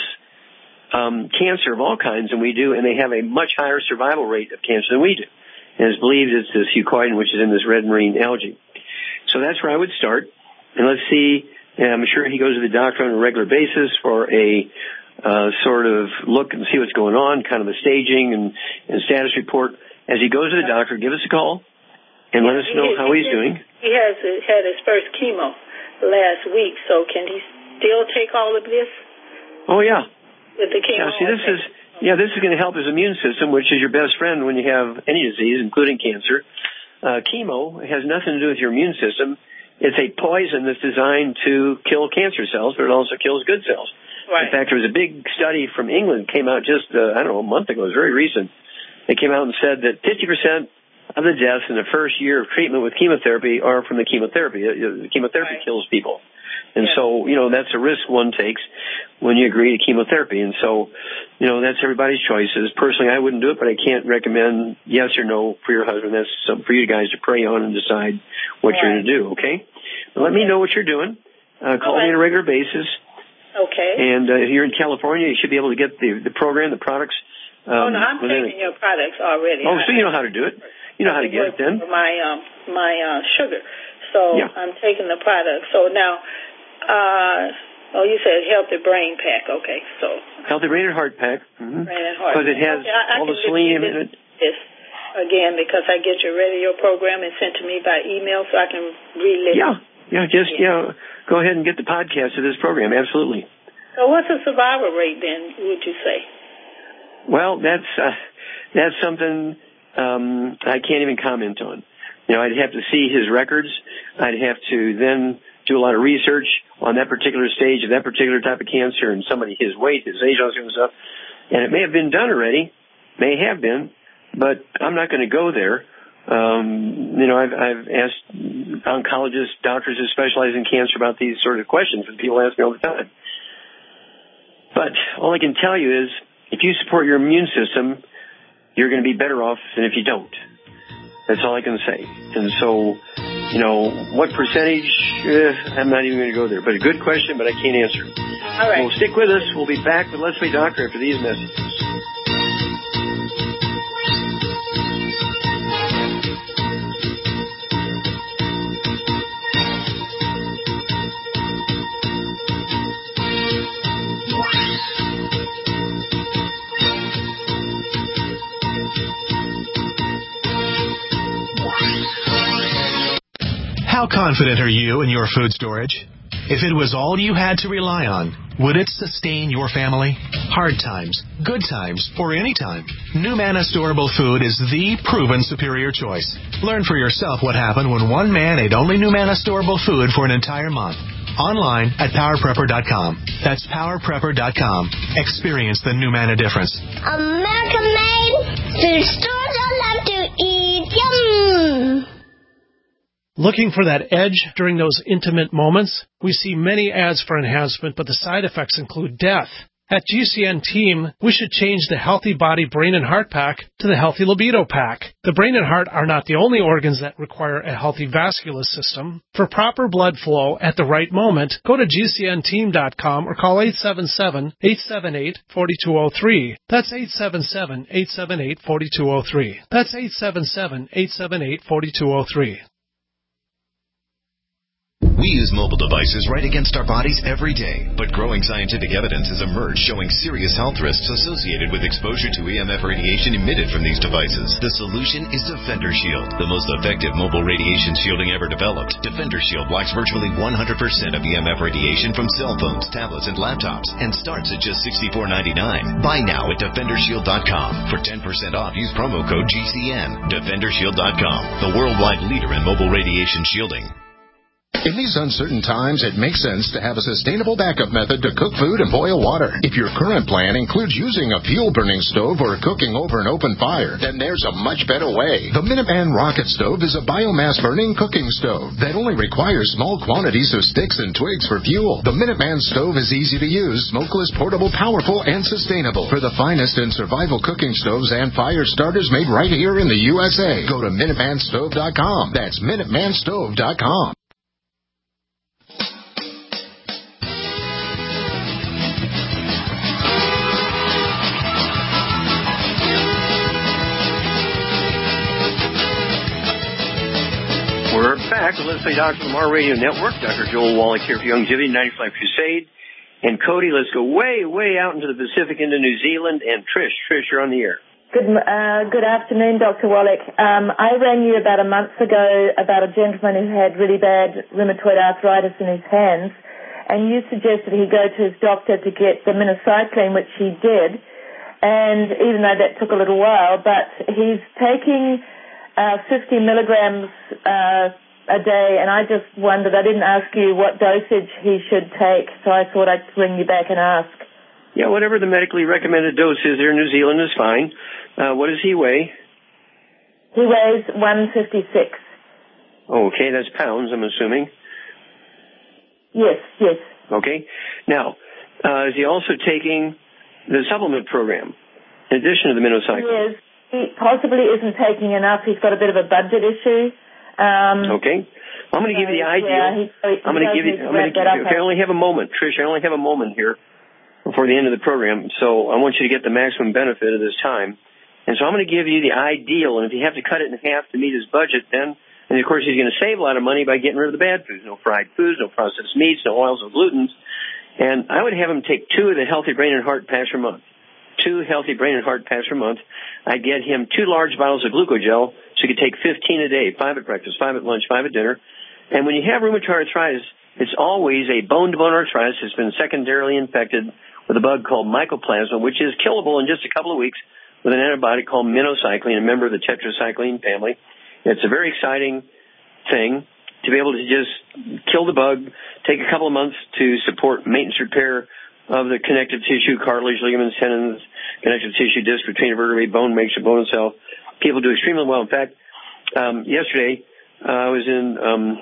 Um, cancer of all kinds than we do, and they have a much higher survival rate of cancer than we do. And it's believed it's this fucoidan, which is in this red marine algae. So that's where I would start. And let's see, and I'm sure he goes to the doctor on a regular basis for a uh, sort of look and see what's going on, kind of a staging and, and status report. As he goes to the doctor, give us a call and let us know how he's doing. He has had his first chemo last week, so can he still take all of this? Oh, yeah. With the chemo. Yeah, see, this is, yeah, this is going to help his immune system, which is your best friend when you have any disease, including cancer. Uh, chemo has nothing to do with your immune system. It's a poison that's designed to kill cancer cells, but it also kills good cells. Right. In fact, there was a big study from England came out just, uh, I don't know, a month ago. It was very recent. They came out and said that fifty percent of the deaths in the first year of treatment with chemotherapy are from the chemotherapy. The chemotherapy right. kills people. And yeah. so, you know, that's a risk one takes when you agree to chemotherapy. And so, you know, that's everybody's choices. Personally, I wouldn't do it, but I can't recommend yes or no for your husband. That's something for you guys to pray on and decide what right. you're going to do, okay? Well, let okay. me know what you're doing. Uh, call right. me on a regular basis. Okay. And uh, if you're in California, you should be able to get the, the program, the products. Um, oh, no, I'm taking a, your products already. Oh, I, so you know how to do it. You know how to get it then. My, um, my uh, sugar. So yeah. I'm taking the product. So now... Uh, oh, you said Healthy Brain Pack. Okay, so Healthy Brain and Heart Pack. Mm-hmm. Brain and Heart. Because it has okay, I, I all the selenium in it. This again because I get your radio program and sent to me by email, so I can relist. Yeah, yeah. Just yeah. You know, go ahead and get the podcast of this program. Absolutely. So, what's the survival rate then? Would you say? Well, that's uh, that's something um, I can't even comment on. You know, I'd have to see his records. I'd have to then do a lot of research on that particular stage of that particular type of cancer and somebody his weight, his age, all that kind of stuff. And it may have been done already, may have been, but I'm not going to go there. Um, you know, I've, I've asked oncologists, doctors who specialize in cancer about these sort of questions, and people ask me all the time. But all I can tell you is, if you support your immune system, you're going to be better off than if you don't. That's all I can say. And so, you know, what percentage? Eh, I'm not even going to go there. But a good question, but I can't answer. All right. Well, stick with us. We'll be back with Let's Play Doctor after these messages. How confident are you in your food storage? If it was all you had to rely on, would it sustain your family? Hard times, good times, or any time, NuManna Storable Food is the proven superior choice. Learn for yourself what happened when one man ate only NuManna Storable Food for an entire month. Online at power prepper dot com. That's power prepper dot com. Experience the NuManna difference. American made food stores I love to eat. Yum! Looking for that edge during those intimate moments? We see many ads for enhancement, but the side effects include death. At G C N Team, we should change the Healthy Body, Brain, and Heart Pack to the Healthy Libido Pack. The brain and heart are not the only organs that require a healthy vascular system. For proper blood flow at the right moment, go to G C N team dot com or call eight seven seven, eight seven eight, four two zero three. That's eight seven seven, eight seven eight, four two zero three. That's eight seven seven, eight seven eight, four two zero three. We use mobile devices right against our bodies every day, but growing scientific evidence has emerged showing serious health risks associated with exposure to E M F radiation emitted from these devices. The solution is Defender Shield, the most effective mobile radiation shielding ever developed. Defender Shield blocks virtually one hundred percent of E M F radiation from cell phones, tablets, and laptops, and starts at just sixty-four ninety-nine. Buy now at defender shield dot com. For ten percent off, use promo code G C N. defender shield dot com, the worldwide leader in mobile radiation shielding. In these uncertain times, it makes sense to have a sustainable backup method to cook food and boil water. If your current plan includes using a fuel-burning stove or cooking over an open fire, then there's a much better way. The Minuteman Rocket Stove is a biomass-burning cooking stove that only requires small quantities of sticks and twigs for fuel. The Minuteman Stove is easy to use, smokeless, portable, powerful, and sustainable. For the finest in survival cooking stoves and fire starters made right here in the U S A, go to minuteman stove dot com. That's minuteman stove dot com. We're back with Let's Play Doctor from our radio network. Doctor Joel Wallach here for Youngevity, ninety-five Crusade. And Cody, let's go way, way out into the Pacific, into New Zealand. And Trish, Trish, you're on the air. Good, uh, good afternoon, Doctor Wallach. Um, I rang you about a month ago about a gentleman who had really bad rheumatoid arthritis in his hands, and you suggested he go to his doctor to get the minocycline, which he did. And even though that took a little while, but he's taking Uh, fifty milligrams uh, a day, and I just wondered, I didn't ask you what dosage he should take, so I thought I'd ring you back and ask. Yeah, whatever the medically recommended dose is there in New Zealand is fine. Uh, what does he weigh? He weighs one fifty-six. Oh, okay, that's pounds, I'm assuming. Yes, yes. Okay. Now, uh, is he also taking the supplement program in addition to the minocycline? He is. He possibly isn't taking enough. He's got a bit of a budget issue. Um, okay. I'm going to give you the ideal. Yeah, he, he I'm going to give you. I'm going to give you. Okay, I only have a moment, Trish. I only have a moment here before the end of the program, so I want you to get the maximum benefit of this time. And so I'm going to give you the ideal. And if you have to cut it in half to meet his budget, then, and of course he's going to save a lot of money by getting rid of the bad foods: no fried foods, no processed meats, no oils, no glutens. And I would have him take two of the Healthy Brain and Heart Packs per month. Two Healthy Brain and Heart Packs per month. I'd get him two large bottles of glucogel, so he could take fifteen a day, five at breakfast, five at lunch, five at dinner. And when you have rheumatoid arthritis, it's always a bone-to-bone arthritis that's been secondarily infected with a bug called mycoplasma, which is killable in just a couple of weeks with an antibiotic called minocycline, a member of the tetracycline family. It's a very exciting thing to be able to just kill the bug, take a couple of months to support maintenance repair of the connective tissue, cartilage, ligaments, tendons, connective tissue, disc, retainer vertebrae, bone, makes a bone cell, people do extremely well. In fact, um, yesterday uh, I was in um,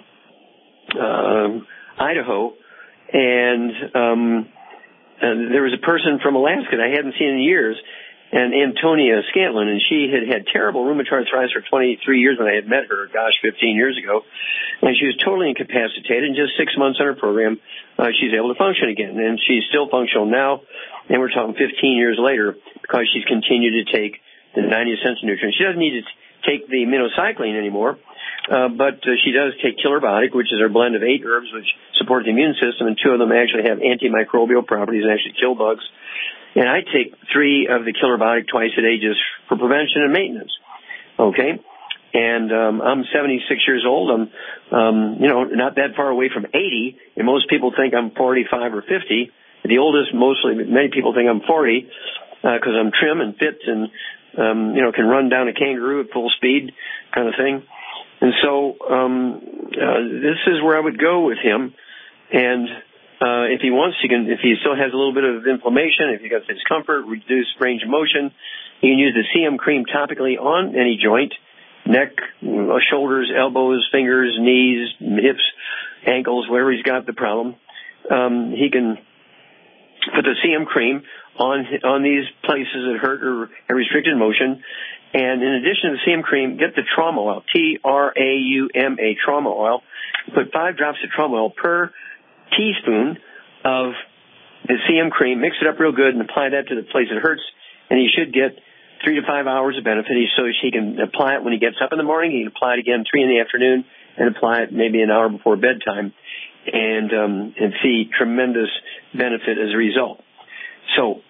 uh, Idaho, and, um, and there was a person from Alaska that I hadn't seen in years, and Antonia Scantlin, and she had had terrible rheumatoid arthritis for twenty-three years when I had met her, gosh, fifteen years ago. And she was totally incapacitated. In just six months on her program, uh, she's able to function again. And she's still functional now, and we're talking fifteen years later, because she's continued to take the ninety essential nutrients. She doesn't need to take the minocycline anymore, uh, but uh, she does take Killer Biotic, which is our blend of eight herbs which support the immune system, and two of them actually have antimicrobial properties and actually kill bugs. And I take three of the Killer Biotic twice a day just for prevention and maintenance. Okay? And um, I'm seventy-six years old. I'm, um, you know, not that far away from eighty. And most people think I'm forty-five or fifty. The oldest, mostly, many people think I'm forty because uh, I'm trim and fit and, um, you know, can run down a kangaroo at full speed kind of thing. And so um, uh, this is where I would go with him. And Uh, if he wants, he can, if he still has a little bit of inflammation, if he got discomfort, reduced range of motion, he can use the C M cream topically on any joint, neck, shoulders, elbows, fingers, knees, hips, ankles, wherever he's got the problem. Um, he can put the C M cream on, on these places that hurt or have restricted motion. And in addition to the C M cream, get the trauma oil, T R A U M A, trauma oil. Put five drops of trauma oil per teaspoon of the C M cream, mix it up real good, and apply that to the place that hurts, and he should get three to five hours of benefit. So he can apply it when he gets up in the morning. He can apply it again three in the afternoon, and apply it maybe an hour before bedtime, and um, and see tremendous benefit as a result. So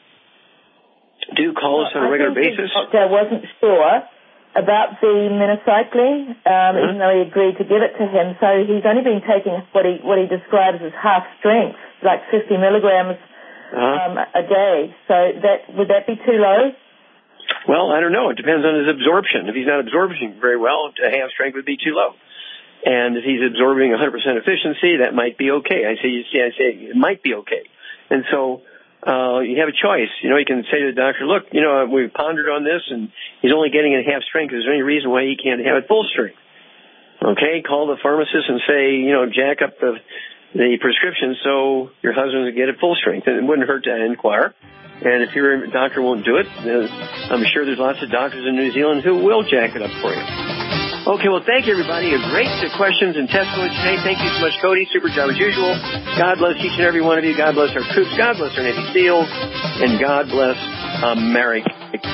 do call us on a regular basis. I wasn't sure about the minocycline, um, mm-hmm. even though he agreed to give it to him. So he's only been taking what he what he describes as half strength, like fifty milligrams uh-huh. um, a day. So that would that be too low? Well, I don't know. It depends on his absorption. If he's not absorbing very well, a half strength would be too low. And if he's absorbing one hundred percent efficiency, that might be okay. I say, you see, I say it might be okay. And so Uh, you have a choice. You know, you can say to the doctor, look, you know, we've pondered on this, and he's only getting it half strength. Is there any reason why he can't have it full strength? Okay, call the pharmacist and say, you know, jack up the the prescription so your husband will get it full strength. And it wouldn't hurt to inquire. And if your doctor won't do it, uh, I'm sure there's lots of doctors in New Zealand who will jack it up for you. Okay, well, thank you, everybody. Great questions and testimonies today. Thank you so much, Cody. Super job as usual. God bless each and every one of you. God bless our troops. God bless our Navy SEALs. And God bless America.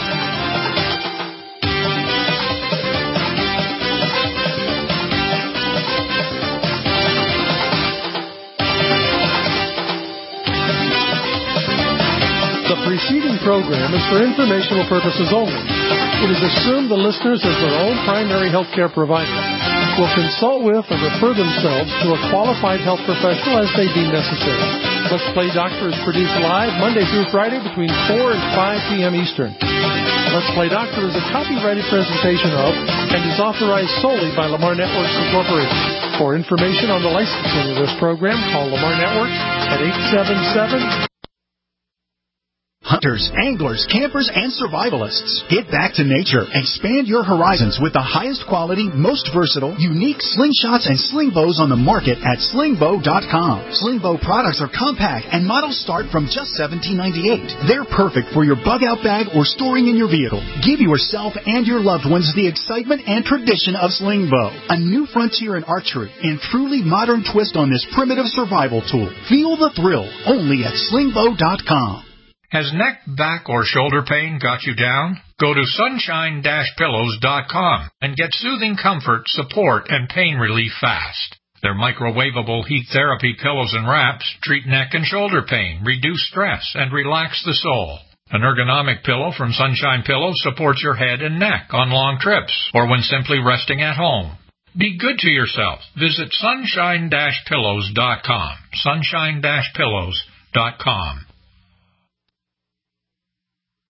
The preceding program is for informational purposes only. It is assumed the listeners, as their own primary health care provider, will consult with or refer themselves to a qualified health professional as they deem necessary. Let's Play Doctor is produced live Monday through Friday between four and five p.m. Eastern. Let's Play Doctor is a copyrighted presentation of and is authorized solely by Lamar Networks Incorporated. For information on the licensing of this program, call Lamar Networks at eight seven seven Hunters, anglers, campers, and survivalists. Get back to nature. Expand your horizons with the highest quality, most versatile, unique slingshots and sling bows on the market at sling bow dot com. Sling bow products are compact and models start from just seventeen ninety-eight. They're perfect for your bug out bag or storing in your vehicle. Give yourself and your loved ones the excitement and tradition of sling bow. A new frontier in archery and truly modern twist on this primitive survival tool. Feel the thrill only at sling bow dot com. Has neck, back, or shoulder pain got you down? Go to sunshine dash pillows dot com and get soothing comfort, support, and pain relief fast. Their microwavable heat therapy pillows and wraps treat neck and shoulder pain, reduce stress, and relax the soul. An ergonomic pillow from Sunshine Pillows supports your head and neck on long trips or when simply resting at home. Be good to yourself. Visit sunshine dash pillows dot com. sunshine dash pillows dot com.